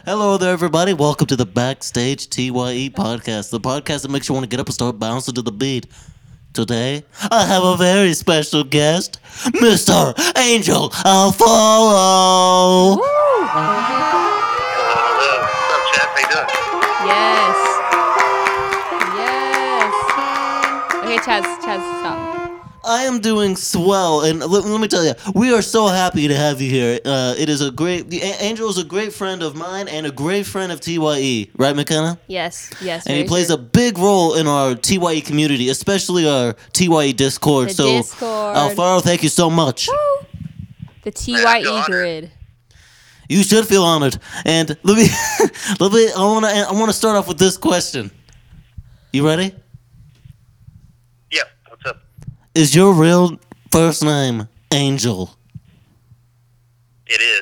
Hello there, everybody. Welcome to the Backstage TYE podcast, the podcast that makes you want to get up and start bouncing to the beat. Today, I have a very special guest, Mr. Angel Alfaro. Hello. What's up, Chad? How you doing? Yes. Chaz, stop. I am doing swell, and let me tell you, we are so happy to have you here. Angel is a great friend of mine and a great friend of TYE, right, McKenna? Yes. And he plays a big role in our TYE community, especially our TYE Discord. Discord. Alfaro, thank you so much. Woo! The TYE grid. You should feel honored. And let me, I want to start off with this question. You ready? Yeah. What's up? Is your real first name Angel? It is.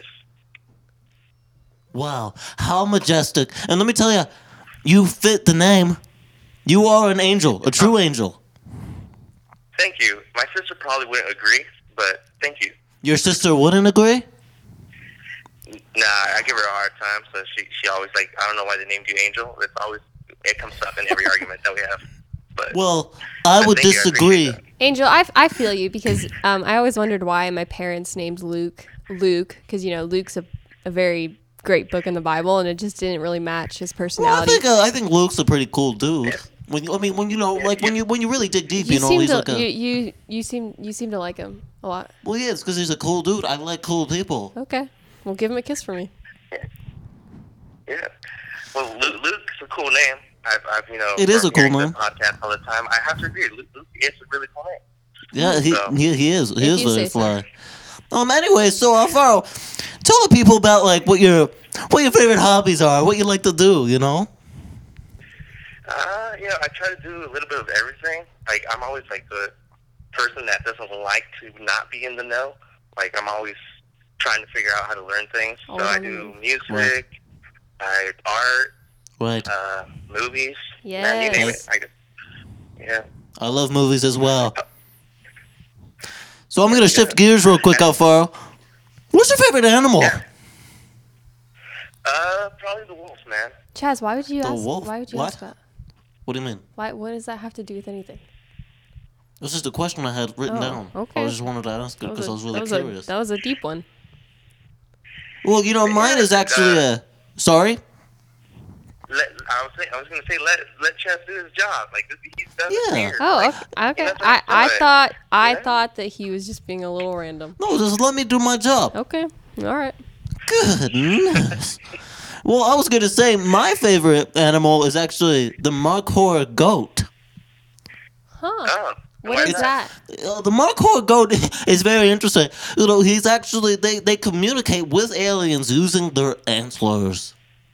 Wow, how majestic. And let me tell you, you fit the name. You are an angel, a true angel. Thank you. My sister probably wouldn't agree, but thank you. Your sister wouldn't agree? Nah, I give her a hard time, so she always I don't know why they named you Angel. It comes up in every argument that we have. But Well, I would thank you. I disagree. appreciate Angel, I feel you because I always wondered why my parents named Luke, because, Luke's a very great book in the Bible, and it just didn't really match his Well, personality. I think Luke's a pretty cool dude. When you really dig deep, he's like a. You seem to like him a lot. Well, he is because he's a cool dude. I like cool people. Okay, well, give him a kiss for me. Yeah. Well, Luke's a cool name. I've It is a cool hearing name. the podcast all the time. I have to agree. Luke is a really cool name. Yeah, he is. He is you very say so. fly. Anyway, so Alfaro, tell the people about what your favorite hobbies are, what you like to do. I try to do a little bit of everything. I'm always the person that doesn't like to not be in the know. I'm always trying to figure out how to learn things. So I do music, art, Right. movies. Yes. Man, you name it. Yeah. I love movies as well. So I'm gonna shift gears real quick, Alfaro. What's your favorite animal? Yeah. Probably the wolf, man. Chaz, why would you The ask? wolf? Why would you What? ask that? What do you mean? What does that have to do with anything? This is the question I had written down. okay. I just wanted to ask it because I was really curious. That was a deep one. Well, mine is actually a. Sorry. I was gonna say let Chance do his job. He's done it Yeah. here. Oh, okay. that's I what I Yeah. thought that he was just being a little random. No, just let me do my job. Okay, all right. Goodness. Well, I was gonna say my favorite animal is actually the Markhor goat. Huh? Oh, What why is that? The Markhor goat is very interesting. He's actually they communicate with aliens using their antlers.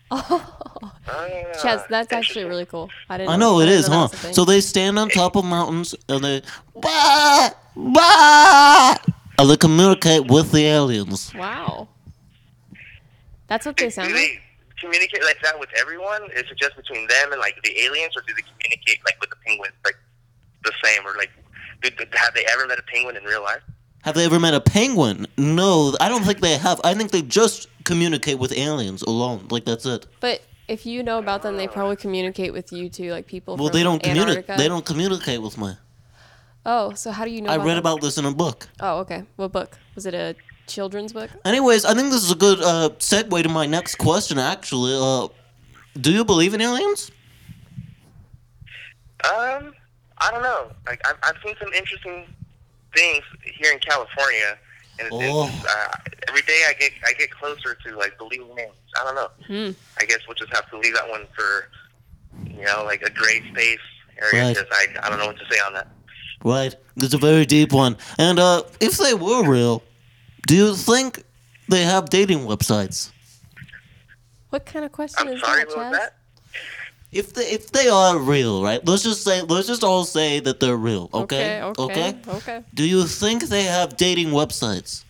Chaz, that's actually really cool. I know it is, that huh? was a thing. So they stand on top of mountains and they bah, bah, and they communicate with the aliens. Wow. That's what they Do sound they like? communicate like that with everyone? Is it just between them and the aliens, or do they communicate with the penguins the same, or have they ever met a penguin in real life? Have they ever met a penguin? No, I don't think they have. I think they just communicate with aliens alone. That's it. But if you know about them, they probably communicate with you too, people Well, from they don't communicate. Antarctica. They don't communicate with me. Oh, so how do you know I read them? about this in a book. Oh, okay. What book? Was it a children's book? Anyways, I think this is a good segue to my next question. Actually, do you believe in aliens? I don't know. I've seen some interesting things here in California, and every day I get closer to believing in aliens. I don't know. I guess we'll just have to leave that one for a gray space area, Right. because I don't know what to say on that. Right. It's a very deep one. And if they were real, do you think they have dating websites? What kind of question I'm is sorry, that, what Chaz? was that? If they are real, right? Let's just all say that they're real, okay? Okay. Do you think they have dating websites?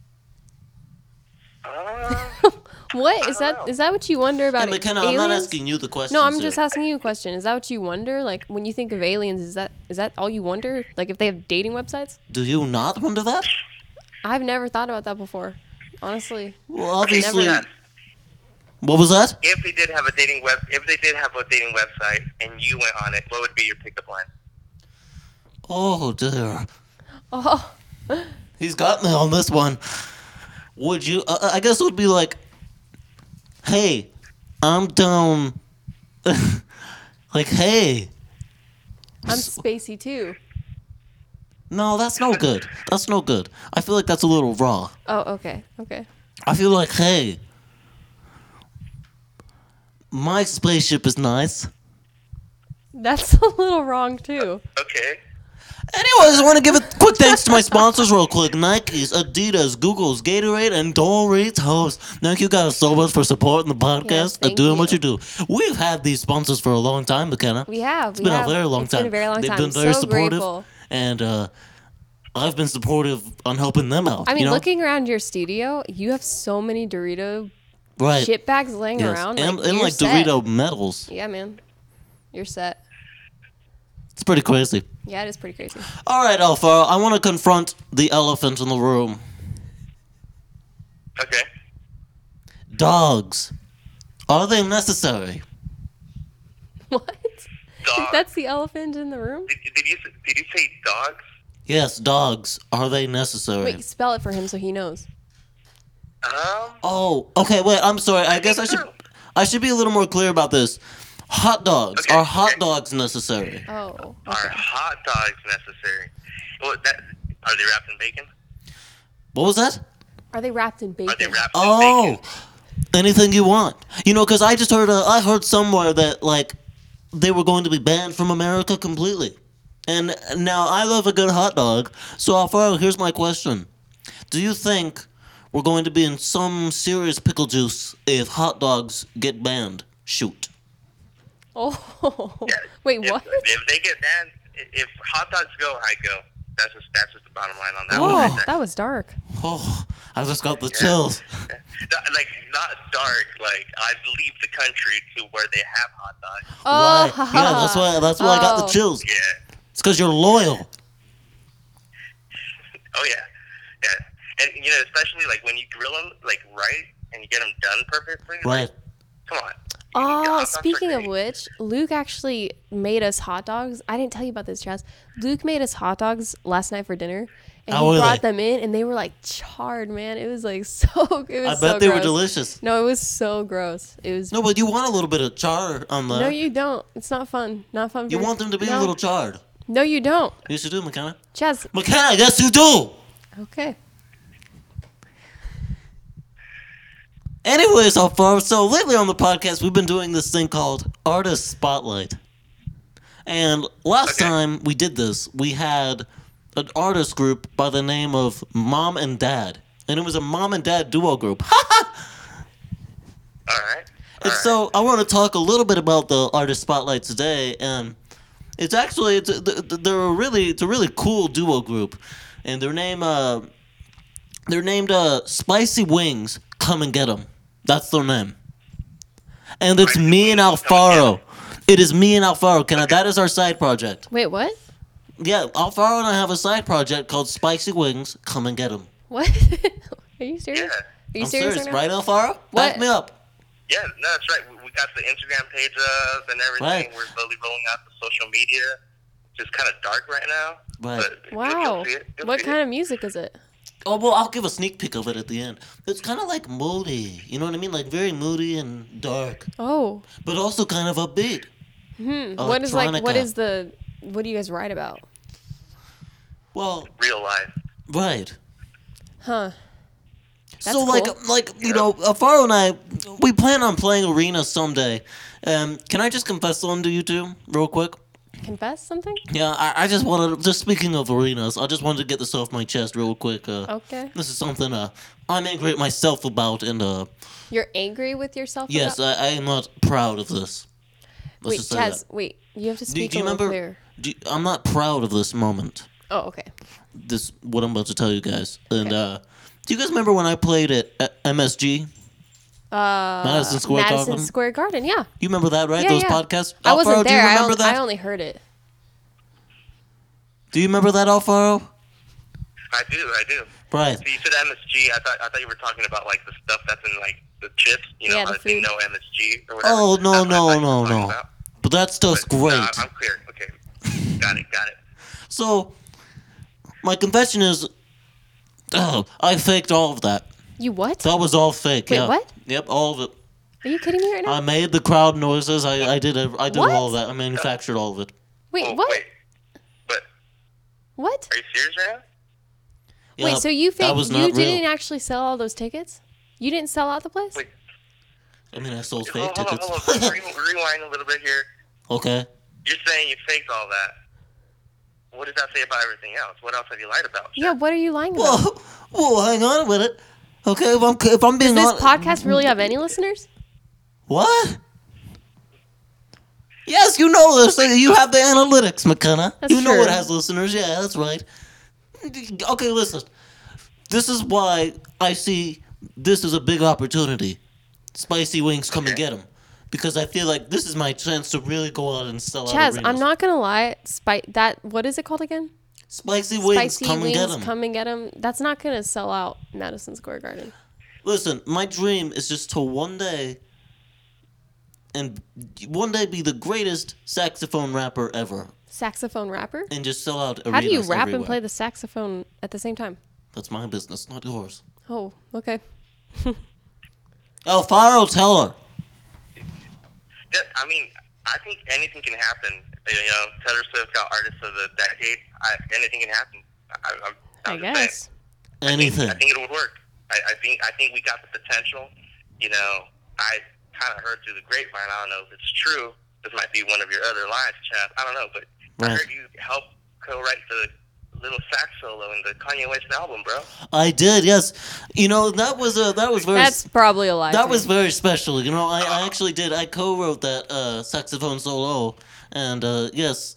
What is I that? don't know. Is that what you wonder about Hey, McKenna, aliens? I'm not asking you the question. No, I'm just asking you a question. Is that what you wonder? When you think of aliens, is that all you wonder? If they have dating websites? Do you not wonder that? I've never thought about that before. Honestly. Well, obviously, Never. What was that? If they did have a dating website and you went on it, what would be your pickup line? Oh dear. Oh, He's got me on this one. Would you? I guess it would be like, "Hey, I'm down." Like, "Hey." I'm spacey too. No, that's no good. That's no good. I feel like that's a little raw. Oh, okay. Okay. I feel like, "Hey, my spaceship is nice." That's a little wrong too. Okay. Anyways, I want to give a quick thanks to my sponsors real quick. Nikes, Adidas, Google's, Gatorade, and Doritos. Thank you guys so much for supporting the podcast and thank doing what you. you do. We've had these sponsors for a long time, McKenna. We have. It's been a very long It's time. been a very long They've time. been very So supportive. grateful. And I've been supportive on helping them out. I mean, you know? looking around your studio, you have so many Dorito right. shit bags laying Yes. around. And you're like set. Dorito medals. Yeah, man. You're set. It's pretty crazy. Yeah, it is pretty crazy. All right, Alpha, I want to confront the elephant in the room. Okay. Dogs. Are they necessary? What? Dog. That's the elephant in the room? Did you say dogs? Yes, dogs. Are they necessary? Wait, spell it for him so he knows. Oh, okay. Wait, I'm sorry. I guess I should be a little more clear about this. Hot dogs. Okay, Are hot okay. dogs necessary? Oh. Are hot dogs necessary? Well, are they wrapped in bacon? What was that? Are they wrapped in Are they bacon? wrapped in Oh, bacon? anything you want. You know, because I just heard. I heard somewhere that like they were going to be banned from America completely. And now I love a good hot dog. So Alfaro, here's my question: do you think we're going to be in some serious pickle juice if hot dogs get banned? Shoot. Oh. Yeah, Wait, if, what? If they get banned, if hot dogs go, I go. That's just the bottom line on that one. Oh, Right there. that was dark. Oh, I just got the chills. Like not dark. Like I'd leave the country to where they have hot dogs. Oh. Right. Yeah, that's why I got the Oh. chills. Yeah. It's because you're loyal. Oh yeah. Yeah. And especially like when you grill them like right and you get them done perfectly. Right. Come on. Oh, Hot dogs are speaking of great. which, Luke actually made us hot dogs. I didn't tell you about this, Chaz. Luke made us hot dogs last night for dinner, and How he were brought they? them in, and they were like charred, man. It was like so. It was I so bet they were gross. delicious. No, it was so gross. It was. No, but you want a little bit of char on there. No, you don't. It's not fun. Not fun. You for- want them to be no. a little charred. No, you don't, Yes, you do, McKenna. Chaz. McKenna, yes, you do. Okay. Anyways, Alfaro, so lately on the podcast, we've been doing this thing called Artist Spotlight. And last Okay. time we did this, we had an artist group by the name of Mom and Dad. And it was a mom and dad duo group. All right. And so I want to talk a little bit about the Artist Spotlight today. And it's actually it's a really cool duo group, and they're named Spicy Wings. Come and get 'em. That's their name. And it's Spicy me and Wings, Come and Alfaro. It is me and Alfaro. That is our side project. Wait, what? Yeah, Alfaro and I have a side project called Spicy Wings. Come and get 'em. What? Are you serious? Yeah. Are you I'm serious, right now? right, Alfaro? What? Back me up. Yeah, no, that's right. We got the Instagram page up and everything. Right. We're slowly rolling out the social media. Just kind of dark right now. Right. But Wow. You'll see it. You'll What see kind it. of music is it? Oh, well, I'll give a sneak peek of it at the end. It's kind of like moody. You know what I mean? Like very moody and dark, Oh. but also kind of upbeat. What is like? What Electronica. is the? What do you guys write about? Well, Real life. right. Huh. That's So cool. like you know, Alfaro and I, we plan on playing Arena someday. Can I just confess something to you two, real quick? Confess something? Yeah, I just wanted, just speaking of arenas, I just wanted to get this off my chest real quick. Okay. This is something I'm angry at myself about, and You're angry with yourself? yes, about? I am not proud of this. Let's Wait, just say Chaz. that. Wait. You have to Do speak you a little remember? clear. I'm not proud of this moment. Oh, okay. This what I'm about to tell you guys. And do you guys remember when I played at MSG? Madison Square Madison Garden? Square Garden. Yeah. You remember that, right? Yeah, Those yeah. podcasts. I wasn't Alfaro, there. Do you remember that? I only heard it. Do you remember that, Alfaro? I do. Right. So you said MSG. I thought you were talking about like the stuff that's in like the chips. You know, Yeah, the food. no MSG or whatever. Oh, no, That's what I thought you were no, talking no. about. But that stuff's But, great. no, I'm clear. Okay, got it. So, my confession is, I faked all of that. You what? That was all fake. Wait, yeah. what? Yep, all of it. Are you kidding me right now? I made the crowd noises. I did What? all of that. I manufactured all of it. Wait, Oh, what? Wait, but What? are you serious right now? Yeah, Wait, so you that faked? was You not real. didn't actually sell all those tickets? You didn't sell out the place? Wait. I mean, I sold Hold fake on, tickets. hold on. Rewind a little bit here. Okay. You're saying you faked all that. What does that say about everything else? What else have you lied about? Yeah, what are you lying about? Whoa, hang on a minute. Okay, if I'm being Does this honest. podcast really have any listeners? What? Yes, you know this. You have the analytics, McKenna. That's You know true. it has listeners. Yeah, that's right. Okay, listen. This is why I see this is a big opportunity. Spicy Wings, come and get them. Because I feel like this is my chance to really go out and sell out Chaz, arenas. I'm not gonna lie. What is it called again? Spicy Wings, Spicy come Wings, and get them. come and get them. That's not gonna sell out Madison Square Garden. Listen, my dream is just to one day be the greatest saxophone rapper ever. Saxophone rapper? And just sell out arenas How do you rap everywhere. and play the saxophone at the same time? That's my business, not yours. Oh, okay. Alfaro, tell her. Yeah, I mean, I think anything can happen. You know, Taylor Swift got Artist of the Decade. Anything can happen. I guess. Anything. I think it would work. I think we got the potential. You know, I kind of heard through the grapevine. I don't know if it's true. This might be one of your other lies, Chad. I don't know, but I Right. heard you help co-write the little sax solo in the Kanye West album, bro. I did, yes. You know, that was very. That's probably a lie. That to was me. very special. You know, I actually did. I co-wrote that saxophone solo, and yes.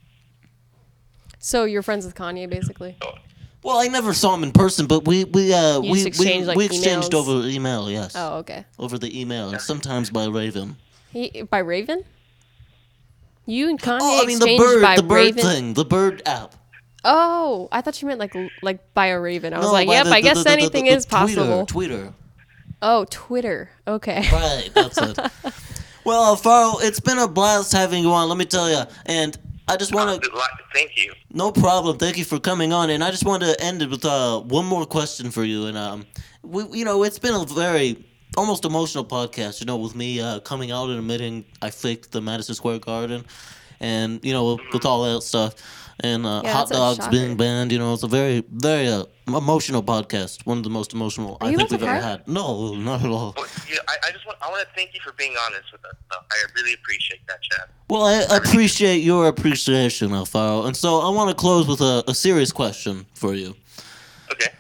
So you're friends with Kanye, basically. Well, I never saw him in person, but we just exchanged, like, exchanged emails? over email. Yes. Oh, okay. Over the email, and sometimes by Raven. By Raven? You and Kanye Oh, I mean the exchanged by bird Raven? thing, the bird app. Oh, I thought you meant like by a Raven. I was No, like, by yep, the- I guess the anything is possible. Twitter. Oh, Twitter. Okay. Right, that's it. Well, Alfaro, it's been a blast having you on. Let me tell you, and I just want to. Thank you. No problem. Thank you for coming on, and I just wanted to end it with one more question for you. And it's been a very almost emotional podcast. You know, with me coming out and admitting I faked the Madison Square Garden, and with all that stuff, and hot that's a dogs shocker. being banned. You know, it's a very very emotional podcast. One of the most emotional I you think about we've to ever cry? had. No, not at all. But, I want to thank you for being honest with us. Though. I really appreciate that, Chad. Well, I appreciate your appreciation, Alfaro, and so I want to close with a serious question for you. Okay.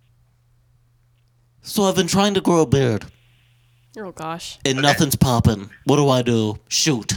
So I've been trying to grow a beard, Oh gosh. and nothing's popping. What do I do? Shoot.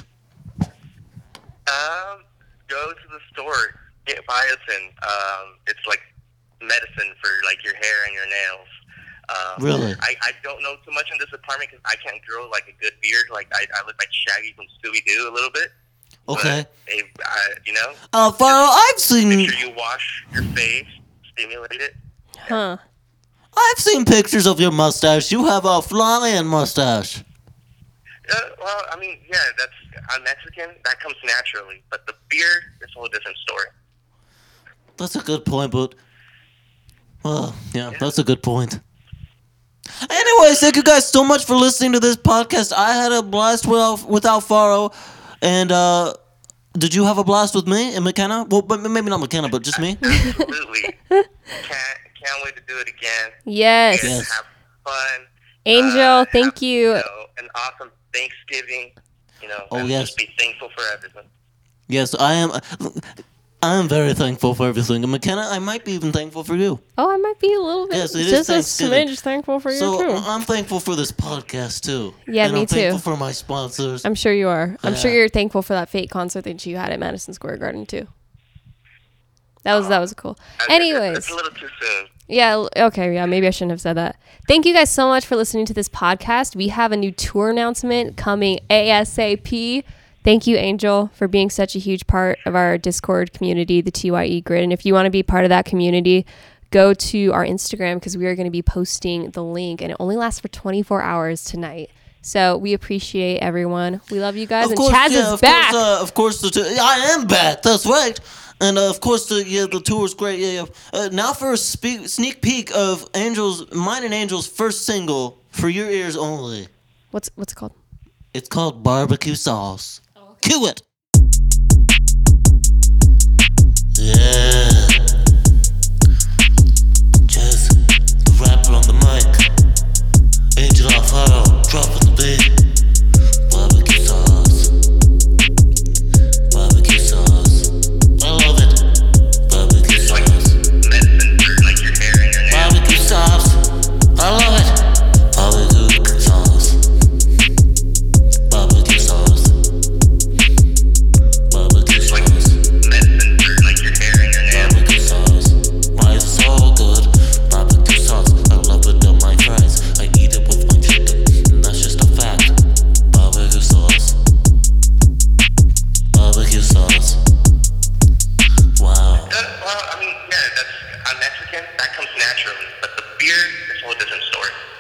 Go to the store, get biotin. It's like medicine for like your hair and your nails. Really? I don't know too much in this apartment because I can't grow like a good beard. Like I look like Shaggy from Scooby Doo a little bit. Okay. But, Alfaro, I've make seen sure you wash your face, stimulate it. Huh. pictures of your mustache. You have a flying mustache. Well, I mean, yeah, I'm Mexican. That comes naturally. But the beard is a whole different story. That's a good point, but that's a good point. Anyways, thank you guys so much for listening to this podcast. I had a blast with Alfaro, and did you have a blast with me and McKenna? Well, but maybe not McKenna, but just me. Absolutely. Can't wait to do it again. Yes. And Yes. have fun. Angel, thank have, you. An awesome Thanksgiving. Oh, and yes. Just be thankful for everything. Yes, I am. I am very thankful for everything, and McKenna, I might be even thankful for you. Oh, I might be a little bit. Yes, it is just a Thanksgiving. smidge thankful for So you too. I'm thankful for this podcast too. Yeah, and me I'm thankful too. for my sponsors. I'm sure you are. I'm sure Yeah. you're thankful for that fake concert that you had at Madison Square Garden too. That was cool. Anyways, It's a little too soon. yeah, okay, yeah, maybe I shouldn't have said that. Thank you guys so much for listening to this podcast. We have a new tour announcement coming ASAP. Thank you, Angel, for being such a huge part of our Discord community, the TYE Grid. And if you want to be part of that community, go to our Instagram because we are going to be posting the link, and it only lasts for 24 hours tonight. So we appreciate everyone. We love you guys. And Chaz is back. Of course, I am back. That's right. And of course, the tour is great. Now for a sneak peek of mine and Angel's first single for your ears only. What's it called? It's called Barbecue Sauce. Oh, okay. Cue it. Yeah. Just rapper on the mic. Angel Alfaro, dropping the beat. Barbecue sauce. Barbecue sauce. I love it. Barbecue sauce. Medicine for like your hair and your nails. Barbecue sauce. I love it. Barbecue sauce. Barbecue sauce. Barbecue sauce. Medicine for like your hair and your nails. Barbecue sauce. Why is it so good? Barbecue sauce. I love it on my fries. I eat it with my chicken, and that's just a fact. Barbecue sauce. Barbecue sauce. Wow. Well, I mean, yeah, I'm Mexican. That comes naturally. But the beer is a whole different story.